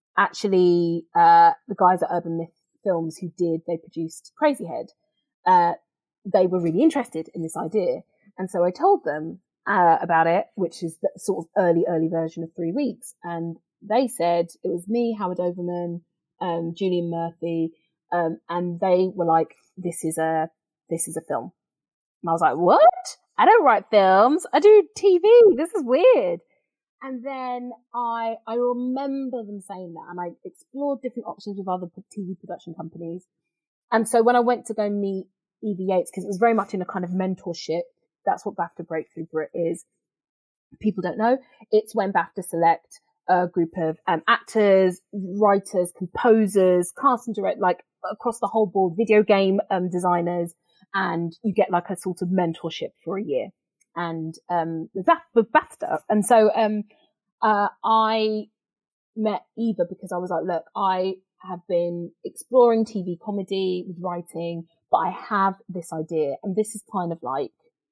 Speaker 6: actually uh, the guys at Urban Myth Films who did, they produced Crazyhead, uh, they were really interested in this idea. And so I told them uh, about it, which is the sort of early, early version of Three Weeks. And they said, it was me, Howard Overman, um, Julian Murphy, um, and they were like, this is a, this is a film. And I was like, what? I don't write films. I do T V. This is weird. And then I I remember them saying that, and I explored different options with other T V production companies. And so when I went to go meet Evie Yates, because it was very much in a kind of mentorship, that's what BAFTA Breakthrough Brit is. People don't know. It's when BAFTA select a group of um, actors, writers, composers, cast and direct, like across the whole board, video game um, designers, and you get like a sort of mentorship for a year. And um, with BAFTA. And so um, uh, I met Eva because I was like, look, I have been exploring T V comedy with writing, but I have this idea. And this is kind of like,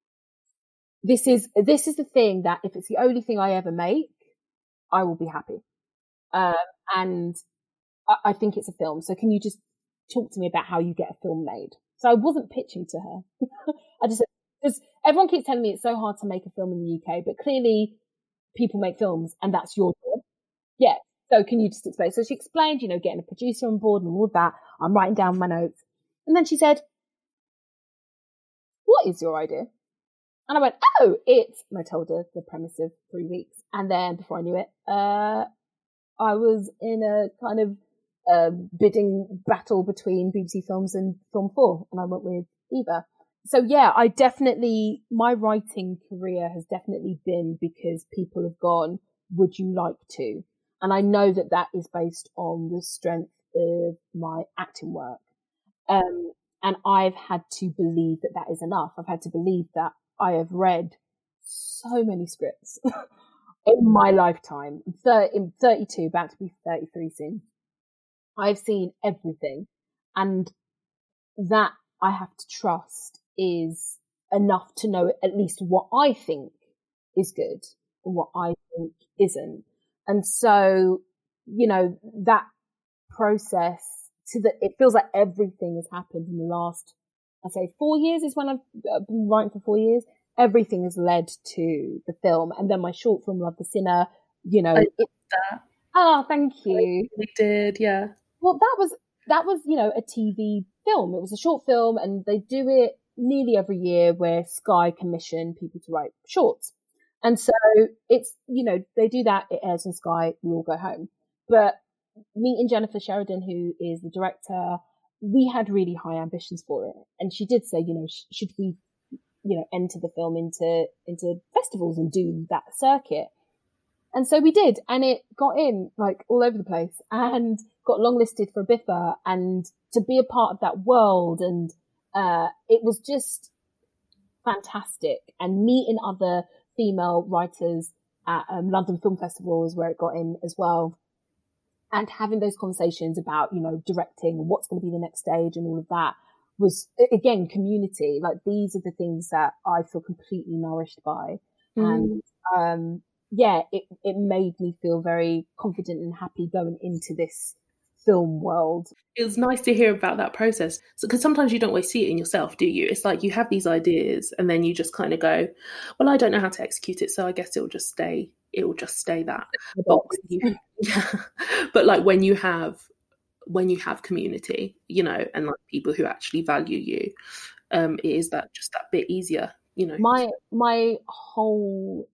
Speaker 6: this is, this is the thing that if it's the only thing I ever make, I will be happy. Um, and I, I think it's a film. So can you just talk to me about how you get a film made? So I wasn't pitching to her. I just said, because everyone keeps telling me it's so hard to make a film in the U K, but clearly people make films and that's your job. Yeah. So can you just explain? So she explained, you know, getting a producer on board and all of that. I'm writing down my notes. And then she said, what is your idea? And I went, oh, it's, and I told her the premise of Three Weeks. And then before I knew it, uh, I was in a kind of uh, bidding battle between B B C Films and Film four. And I went with Eva. So yeah, I definitely, my writing career has definitely been because people have gone, would you like to? And I know that that is based on the strength of my acting work. Um, and I've had to believe that that is enough. I've had to believe that I have read so many scripts in my lifetime. I'm thirty-two, about to be thirty-three soon. I've seen everything. And that I have to trust is enough to know at least what I think is good and what I think isn't. And so, you know, that process to the, it feels like everything has happened in the last, I say four years is when I've been writing for four years. Everything has led to the film. And then my short film, Love the Sinner, you know.
Speaker 5: I love that.
Speaker 6: Oh, thank you.
Speaker 5: We did, yeah.
Speaker 6: Well, that was, that was, you know, a T V film. It was a short film and they do it nearly every year where Sky commission people to write shorts. And so it's, you know, they do that, it airs on Sky, we all go home. But meeting Jennifer Sheridan, who is the director, we had really high ambitions for it. And she did say, you know, sh- should we, you know, enter the film into, into festivals and do that circuit? And so we did. And it got in like all over the place and got longlisted for a BIFA, and to be a part of that world. And uh, it was just fantastic. And meeting other female writers at um, London Film Festival is where it got in as well. And having those conversations about, you know, directing and what's going to be the next stage and all of that was, again, community. Like, these are the things that I feel completely nourished by. Mm. And, um, yeah, it, it made me feel very confident and happy going into this film world.
Speaker 5: It was nice to hear about that process, because so, sometimes you don't always see it in yourself, do you? It's like you have these ideas and then you just kind of go, well, I don't know how to execute it, so I guess it'll just stay it will just stay that. But, you, yeah. But like when you have when you have community, you know, and like people who actually value you, um, it is that just that bit easier, you know.
Speaker 6: My my whole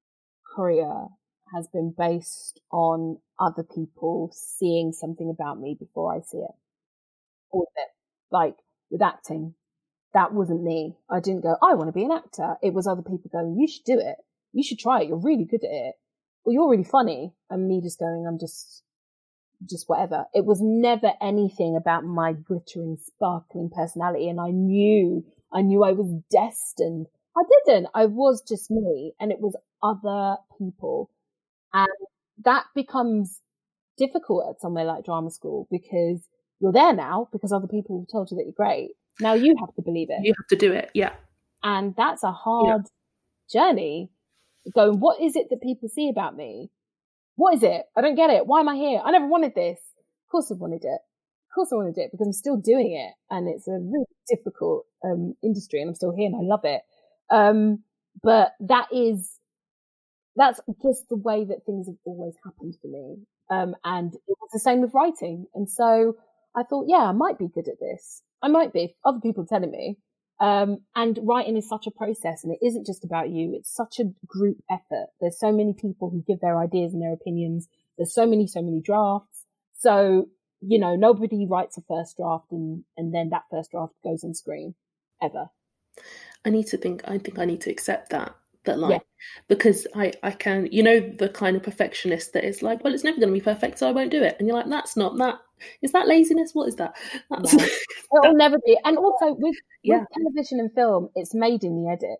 Speaker 6: career has been based on other people seeing something about me before I see it. All of it. Like with acting, that wasn't me. I didn't go, I want to be an actor. It was other people going, you should do it. You should try it. You're really good at it. Or you're really funny. And me just going, I'm just, just whatever. It was never anything about my glittering, sparkling personality. And I knew, I knew I was destined. I didn't. I was just me. And it was other people. And that becomes difficult at somewhere like drama school because you're there now because other people have told you that you're great. Now you have to believe it.
Speaker 5: You have to do it, yeah.
Speaker 6: And that's a hard yeah. journey. Going, what is it that people see about me? What is it? I don't get it. Why am I here? I never wanted this. Of course I wanted it. Of course I wanted it because I'm still doing it. And it's a really difficult um, industry and I'm still here and I love it. Um, but that is, that's just the way that things have always happened for me. Um, and it was the same with writing. And so I thought, yeah, I might be good at this. I might be. Other people are telling me. Um, and writing is such a process and it isn't just about you. It's such a group effort. There's so many people who give their ideas and their opinions. There's so many, so many drafts. So, you know, nobody writes a first draft and, and then that first draft goes on screen ever.
Speaker 5: I need to think, I think I need to accept that. That line,
Speaker 6: yeah.
Speaker 5: because I, I can, you know, the kind of perfectionist that is like, well, it's never going to be perfect, so I won't do it. And you're like, that's not that. Is that laziness? What is that? That's,
Speaker 6: no. It'll never be. And also with,
Speaker 5: yeah.
Speaker 6: with television and film, it's made in the edit.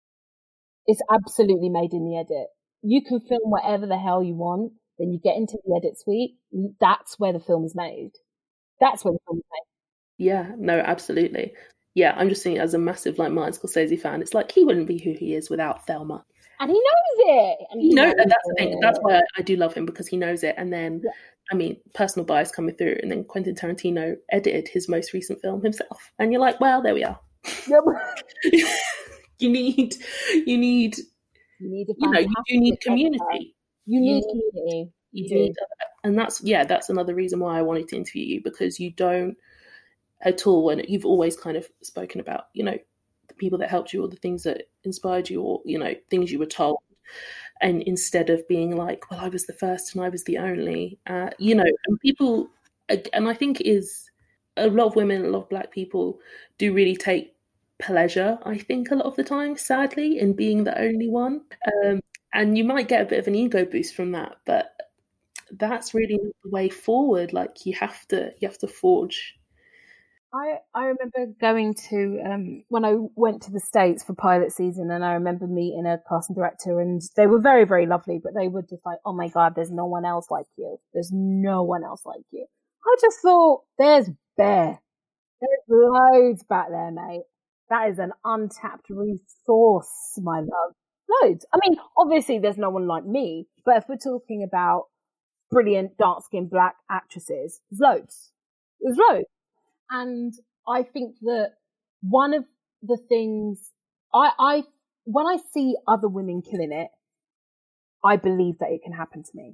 Speaker 6: It's absolutely made in the edit. You can film whatever the hell you want. Then you get into the edit suite. That's where the film is made. That's where the film is made.
Speaker 5: Yeah, no, absolutely. Yeah, I'm just seeing it as a massive like Martin Scorsese fan. It's like he wouldn't be who he is without Thelma.
Speaker 6: And he knows it. And
Speaker 5: he,
Speaker 6: he
Speaker 5: knows,
Speaker 6: knows
Speaker 5: and that's
Speaker 6: it.
Speaker 5: the thing. That's why I, I do love him because he knows it. And then,
Speaker 6: yeah.
Speaker 5: I mean, personal bias coming through. And then Quentin Tarantino edited his most recent film himself. And you're like, well, there we are.
Speaker 6: Yep.
Speaker 5: you need, you need,
Speaker 6: you need,
Speaker 5: you know, you do need community.
Speaker 6: You need community.
Speaker 5: You, you need, and that's yeah, that's another reason why I wanted to interview you because you don't at all, and you've always kind of spoken about, you know, the people that helped you or the things that inspired you or, you know, things you were told. And instead of being like, well, I was the first and I was the only, uh, you know, and people, and I think is a lot of women, a lot of Black people do really take pleasure, I think, a lot of the time, sadly, in being the only one. Um, and you might get a bit of an ego boost from that, but that's really the way forward. Like you have to, you have to forge.
Speaker 6: I, I remember going to, um, when I went to the States for pilot season and I remember meeting a casting director and they were very, very lovely, but they were just like, oh my God, there's no one else like you. There's no one else like you. I just thought, there's Bear. There's loads back there, mate. That is an untapped resource, my love. Loads. I mean, obviously there's no one like me, but if we're talking about brilliant dark-skinned Black actresses, there's loads. There's loads. And I think that one of the things I, I, when I see other women killing it, I believe that it can happen to me.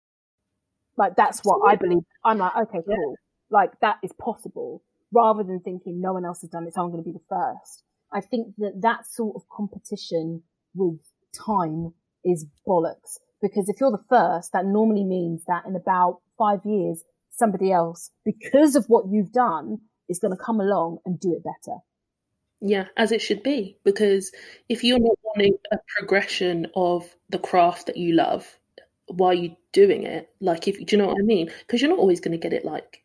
Speaker 6: Like, that's what I believe. I'm like, okay, cool. Yeah. Like, that is possible. Rather than thinking no one else has done it, so I'm going to be the first. I think that that sort of competition with time is bollocks. Because if you're the first, that normally means that in about five years, somebody else, because of what you've done, is going to come along and do it better.
Speaker 5: Yeah, as it should be. Because if you're not wanting a progression of the craft that you love, why are you doing it? Like, if do you know what I mean? Because you're not always going to get it like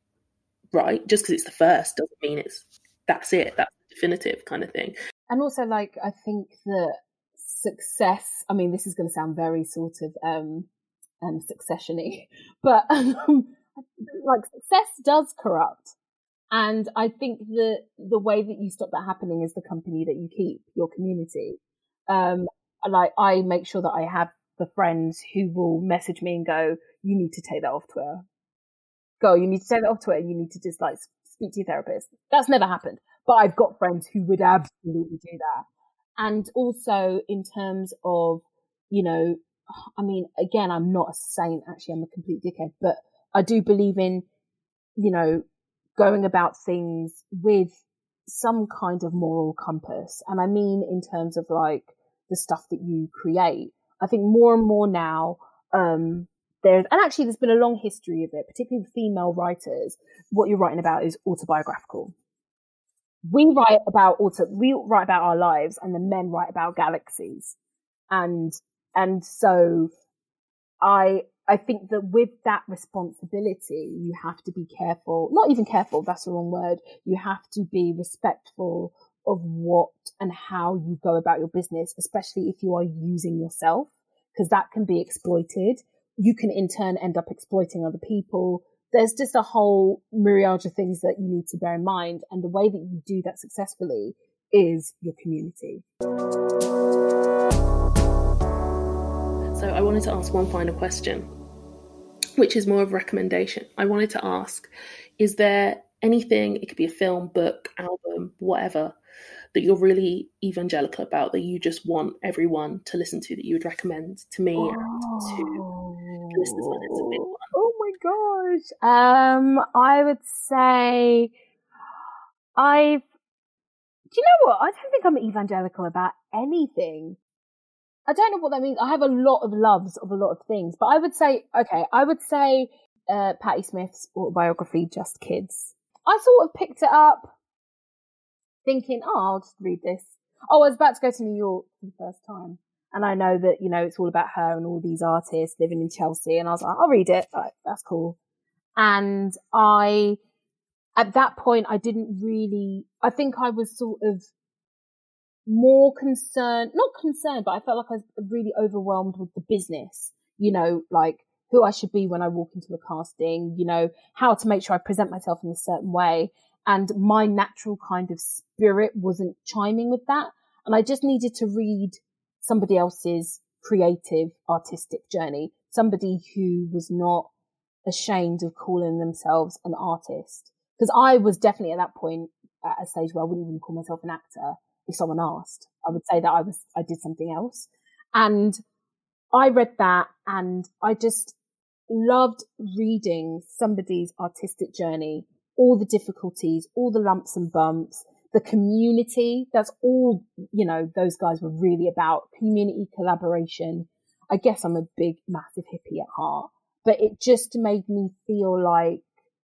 Speaker 5: right. Just because it's the first doesn't mean it's that's it. That's the definitive kind of thing.
Speaker 6: And also, like, I think that success. I mean, this is going to sound very sort of um, um succession-y, but. Um, like success does corrupt, and I think that the way that you stop that happening is the company that you keep, your community. Um, like I make sure that I have the friends who will message me and go, "You need to take that off Twitter. Go, you need to take that off Twitter. You need to just like speak to your therapist." That's never happened, but I've got friends who would absolutely do that. And also in terms of, you know, I mean, again, I'm not a saint. Actually, I'm a complete dickhead, but I do believe in, you know, going about things with some kind of moral compass. And I mean in terms of like the stuff that you create. I think more and more now, um, there's, and actually there's been a long history of it, particularly with female writers. What you're writing about is autobiographical. We write about auto, we write about our lives, and the men write about galaxies. And, and so I, I think that with that responsibility, you have to be careful, not even careful, that's the wrong word. You have to be respectful of what and how you go about your business, especially if you are using yourself, because that can be exploited. You can in turn end up exploiting other people. There's just a whole myriad of things that you need to bear in mind. And the way that you do that successfully is your community.
Speaker 5: So I wanted to ask one final question, which is more of a recommendation. I wanted to ask, is there anything, it could be a film, book, album, whatever, that you're really evangelical about, that you just want everyone to listen to, that you would recommend to me oh. and to listeners when it's a big one?
Speaker 6: Oh my gosh. Um, I would say I've, do you know what? I don't think I'm evangelical about anything. I don't know what that means. I have a lot of loves of a lot of things, but I would say, okay, I would say uh, Patti Smith's autobiography, Just Kids. I sort of picked it up thinking, oh, I'll just read this. Oh, I was about to go to New York for the first time. And I know that, you know, it's all about her and all these artists living in Chelsea. And I was like, I'll read it. Like, that's cool. And I, at that point, I didn't really, I think I was sort of more concerned, not concerned, but I felt like I was really overwhelmed with the business, you know, like who I should be when I walk into a casting, you know, how to make sure I present myself in a certain way. And my natural kind of spirit wasn't chiming with that. And I just needed to read somebody else's creative, artistic journey, somebody who was not ashamed of calling themselves an artist. Because I was definitely at that point at a stage where I wouldn't even call myself an actor. If someone asked, I would say that I was, I did something else. And I read that and I just loved reading somebody's artistic journey, all the difficulties, all the lumps and bumps, the community. That's all, you know, those guys were really about: community, collaboration. I guess I'm a big, massive hippie at heart, but it just made me feel like,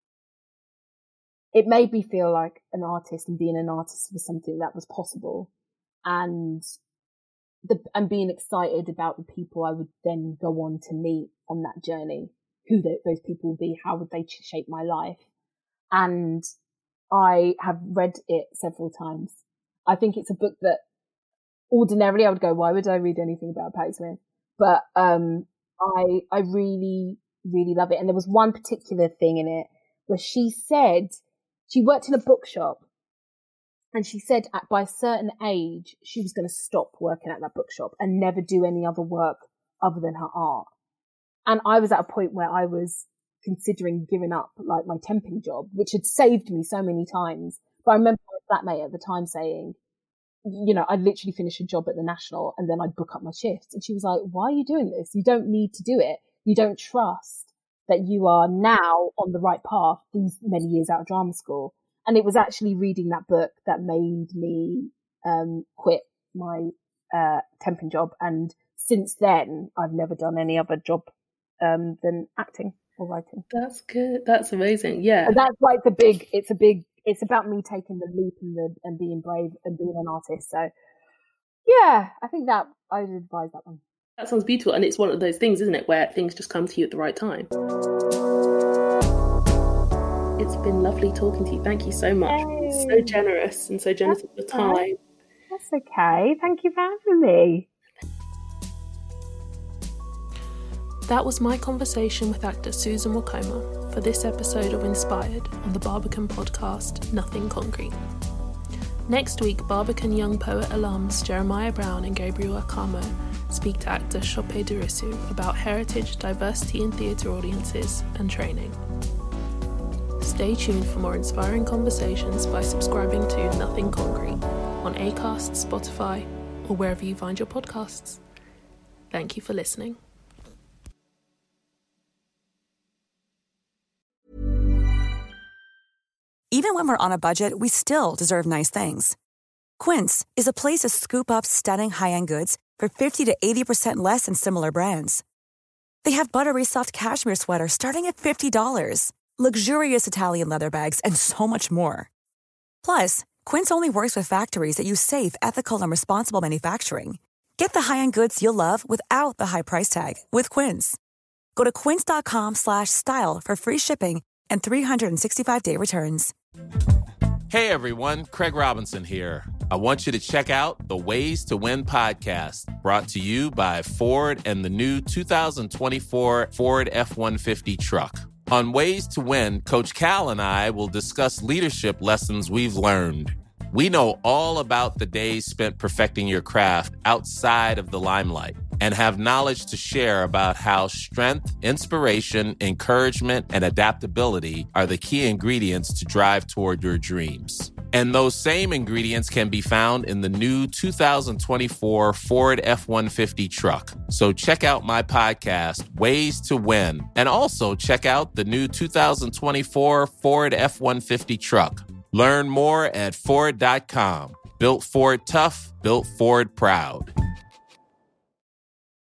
Speaker 6: it made me feel like an artist, and being an artist was something that was possible. And the, and being excited about the people I would then go on to meet on that journey, who the, those people would be, how would they shape my life. And I have read it several times. I think it's a book that ordinarily I would go, why would I read anything about Patti Smith? But, um, I, I really, really love it. And there was one particular thing in it where she said, she worked in a bookshop, and she said at, by a certain age, she was going to stop working at that bookshop and never do any other work other than her art. And I was at a point where I was considering giving up like my temping job, which had saved me so many times. But I remember my flatmate at the time saying, you know, I'd literally finish a job at the National and then I'd book up my shifts. And she was like, why are you doing this? You don't need to do it. You don't trust that you are now on the right path these many years out of drama school. And it was actually reading that book that made me um, quit my uh, temping job. And since then, I've never done any other job um, than acting or writing.
Speaker 5: That's good. That's amazing. Yeah.
Speaker 6: And that's like the big, it's a big, it's about me taking the leap and, the, and being brave and being an artist. So yeah, I think that I would advise that one.
Speaker 5: That sounds beautiful. And it's one of those things, isn't it, where things just come to you at the right time. It's been lovely talking to you. Thank you so much. Yay. So generous and so generous of your time.
Speaker 6: Okay. That's okay. Thank you for having me.
Speaker 5: That was my conversation with actor Susan Wokoma for this episode of Inspired on the Barbican podcast, Nothing Concrete. Next week, Barbican Young Poet alums Jeremiah Brown and Gabriel Akamo speak to actor Shope Dirisu about heritage, diversity in theatre audiences and training. Stay tuned for more inspiring conversations by subscribing to Nothing Concrete on Acast, Spotify, or wherever you find your podcasts. Thank you for listening.
Speaker 10: Even when we're on a budget, we still deserve nice things. Quince is a place to scoop up stunning high-end goods for fifty to eighty percent less than similar brands. They have buttery soft cashmere sweaters starting at fifty dollars, luxurious Italian leather bags, and so much more. Plus, Quince only works with factories that use safe, ethical, and responsible manufacturing. Get the high-end goods you'll love without the high price tag with Quince. Go to quince.com slash style for free shipping and three sixty-five day returns.
Speaker 11: Hey everyone, Craig Robinson here. I want you to check out the Ways to Win podcast, brought to you by Ford and the new two thousand twenty-four Ford F one fifty truck. On Ways to Win, Coach Cal and I will discuss leadership lessons we've learned. We know all about the days spent perfecting your craft outside of the limelight and have knowledge to share about how strength, inspiration, encouragement, and adaptability are the key ingredients to drive toward your dreams. And those same ingredients can be found in the new two thousand twenty-four Ford F one fifty truck. So check out my podcast, Ways to Win, and also check out the new two thousand twenty-four Ford F one fifty truck. Learn more at Ford dot com. Built Ford tough, built Ford proud.